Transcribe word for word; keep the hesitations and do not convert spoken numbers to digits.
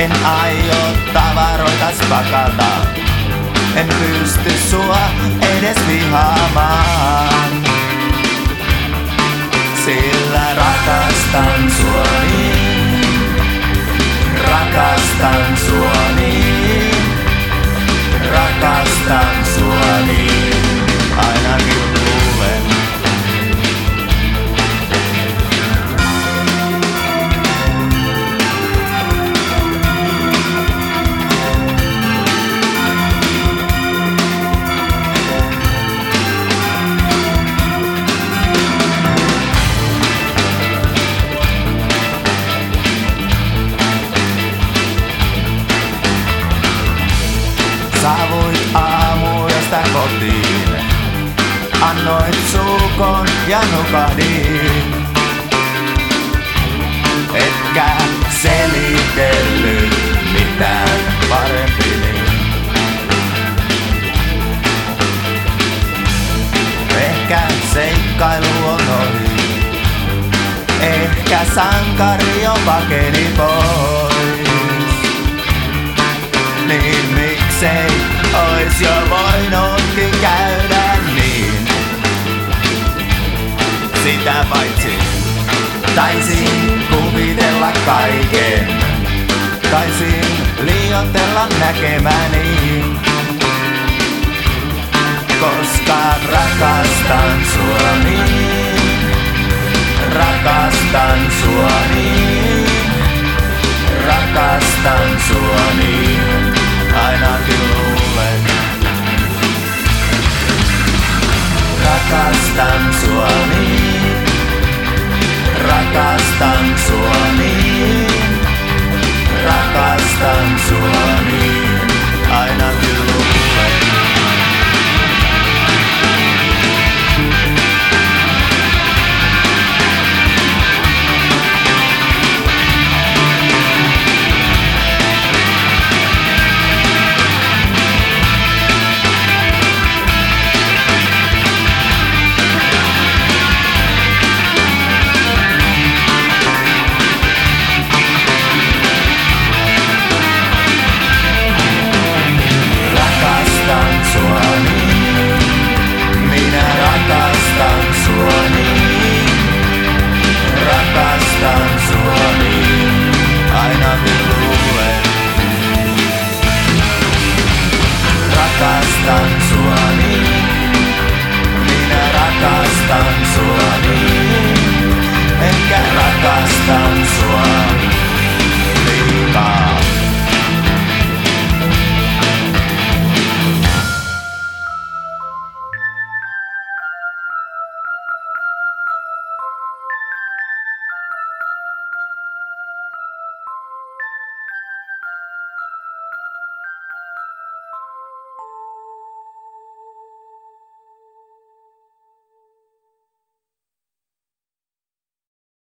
En aio tavaroitas pakata, en pysty sua edes vihaamaan. Sillä rakastan sua niin, rakastan sua niin, rakastan sua niin, ainakin luulen. Saavuit aamuyöstä kotiin, annoit sukon ja nukahdin. Etkä selitellyt mitään parempi niin. Ehkä seikkailu on ohi, ehkä sankari jo pakeni pois. Niin miksei ois jo voinutkin käydä niin? Sitä paitsi taisin kuvitella kaiken, taisin liioitella näkemäni. Koska rakastan sua niin, rakastan sua niin, rakastan sua niin, ainakin luulen. Rakastan sua niin, rakastan sua niin, rakastan sua